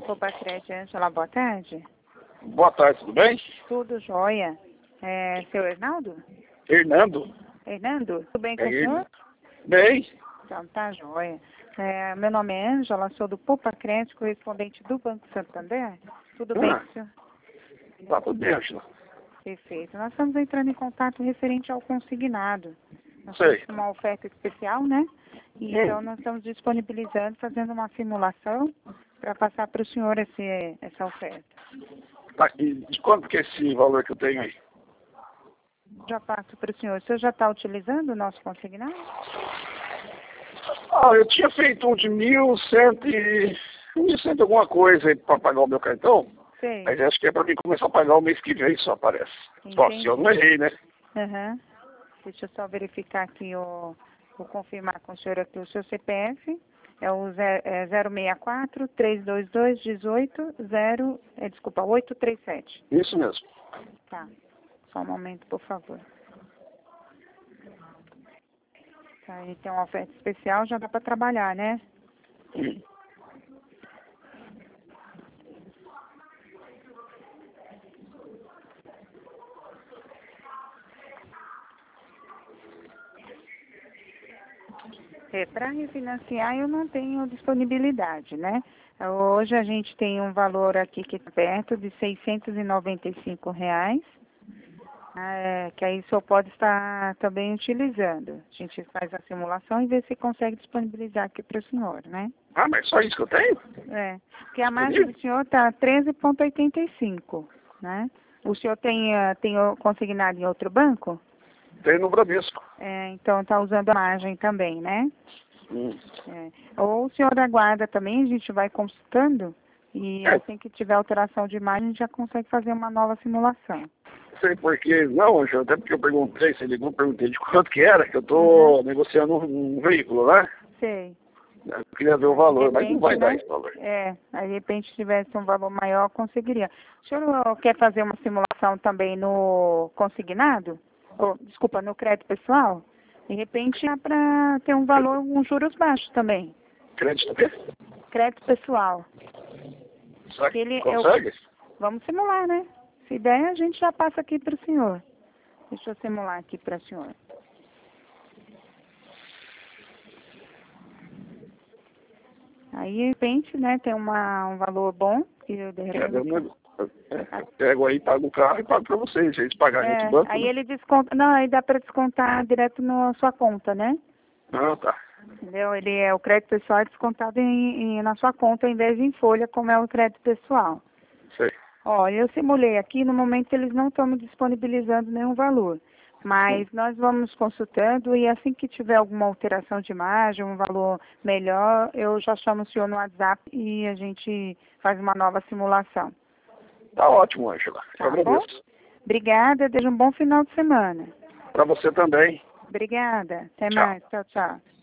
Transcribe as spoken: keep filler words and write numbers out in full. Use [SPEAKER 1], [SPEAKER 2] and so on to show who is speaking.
[SPEAKER 1] Popacred, Ângela, boa tarde.
[SPEAKER 2] Boa tarde, tudo bem?
[SPEAKER 1] Tudo jóia. É, seu Hernaldo?
[SPEAKER 2] Hernando?
[SPEAKER 1] Hernando, tudo bem com
[SPEAKER 2] É
[SPEAKER 1] o senhor?
[SPEAKER 2] Bem,
[SPEAKER 1] Então, tá jóia. É, meu nome é Ângela, sou do Popacred, correspondente do Banco Santander. Tudo bem
[SPEAKER 2] Ah.
[SPEAKER 1] com o senhor?
[SPEAKER 2] tá tudo bem, Angela.
[SPEAKER 1] Perfeito. Nós estamos entrando em contato referente ao consignado. Nós
[SPEAKER 2] Sei.
[SPEAKER 1] temos uma oferta especial, né? E,
[SPEAKER 2] Hum.
[SPEAKER 1] então, nós estamos disponibilizando, fazendo uma simulação para passar para o senhor esse, essa oferta.
[SPEAKER 2] Tá, e de quanto que é esse valor que eu tenho aí?
[SPEAKER 1] Já passo para o senhor. O senhor já está utilizando o nosso consignado?
[SPEAKER 2] Ah, eu tinha feito um de mil cento e... mil e cento alguma coisa aí para pagar o meu cartão.
[SPEAKER 1] Sei.
[SPEAKER 2] Mas acho que é para mim começar a pagar o mês que vem, só aparece. Só se eu não errei, né?
[SPEAKER 1] Aham. Deixa eu só verificar aqui, o, vou confirmar com o senhor aqui o seu C P F. É o zero seis quatro, três dois dois, um oito zero, é, desculpa, oito três sete.
[SPEAKER 2] Isso mesmo.
[SPEAKER 1] Tá. Só um momento, por favor. Tá, aí tem uma oferta especial, já dá para trabalhar, né?
[SPEAKER 2] Hum.
[SPEAKER 1] É, para refinanciar eu não tenho disponibilidade, né? Hoje a gente tem um valor aqui que está perto de seiscentos e noventa e cinco reais, é, que aí o senhor pode estar também utilizando. A gente faz a simulação e vê se consegue disponibilizar aqui para o senhor, né?
[SPEAKER 2] Ah, mas só isso que eu tenho?
[SPEAKER 1] É, porque a margem do senhor está treze vírgula oitenta e cinco, né? O senhor tem, uh, tem o- consignado em outro banco?
[SPEAKER 2] Tenho no Bradesco.
[SPEAKER 1] É, então está usando a margem também, né?
[SPEAKER 2] Hum.
[SPEAKER 1] É. Ou o senhor aguarda também, a gente vai consultando e
[SPEAKER 2] É.
[SPEAKER 1] assim que tiver alteração de imagem, a gente já consegue fazer uma nova simulação.
[SPEAKER 2] Sei por quê. Não, Angela, até porque eu perguntei, você ligou, perguntei de quanto que era, que eu tô
[SPEAKER 1] Uhum.
[SPEAKER 2] negociando um, um veículo, né?
[SPEAKER 1] Sei.
[SPEAKER 2] Eu queria ver o valor,
[SPEAKER 1] De
[SPEAKER 2] mas não
[SPEAKER 1] repente,
[SPEAKER 2] vai dar
[SPEAKER 1] né?
[SPEAKER 2] esse valor.
[SPEAKER 1] É, aí de repente tivesse um valor maior, conseguiria. O senhor quer fazer uma simulação também no consignado? Ou, desculpa, no crédito pessoal? De repente é para ter um valor, um juros baixos também.
[SPEAKER 2] Crédito aqui?
[SPEAKER 1] Crédito pessoal.
[SPEAKER 2] Será que
[SPEAKER 1] Ele é o-
[SPEAKER 2] consegue?
[SPEAKER 1] Vamos simular, né? Se der, a gente já passa aqui para o senhor. Deixa eu simular aqui para o senhor. Aí, de repente, né, tem uma, um valor bom, que eu de
[SPEAKER 2] É,
[SPEAKER 1] repente...
[SPEAKER 2] eu, não- é, eu pego aí, pago o carro e pago pra vocês. Se eles pagarem
[SPEAKER 1] É,
[SPEAKER 2] outro banco,
[SPEAKER 1] aí
[SPEAKER 2] né?
[SPEAKER 1] ele desconta... Não, aí dá para descontar direto na sua conta, né?
[SPEAKER 2] Ah, tá.
[SPEAKER 1] Entendeu? Ele é o crédito pessoal é descontado em, em- na sua conta, em vez de em folha, como é o crédito pessoal.
[SPEAKER 2] Sei.
[SPEAKER 1] Olha, eu simulei aqui, no momento eles não estão me disponibilizando nenhum valor. Mas nós vamos consultando e assim que tiver alguma alteração de imagem, um valor melhor, eu já chamo o senhor no WhatsApp e a gente faz uma nova simulação.
[SPEAKER 2] Tá ótimo, Ângela.
[SPEAKER 1] Tá
[SPEAKER 2] Eu
[SPEAKER 1] bom?
[SPEAKER 2] agradeço.
[SPEAKER 1] Obrigada, desejo um bom final de semana.
[SPEAKER 2] Pra você também.
[SPEAKER 1] Obrigada. Até
[SPEAKER 2] Tchau.
[SPEAKER 1] mais. Tchau, tchau.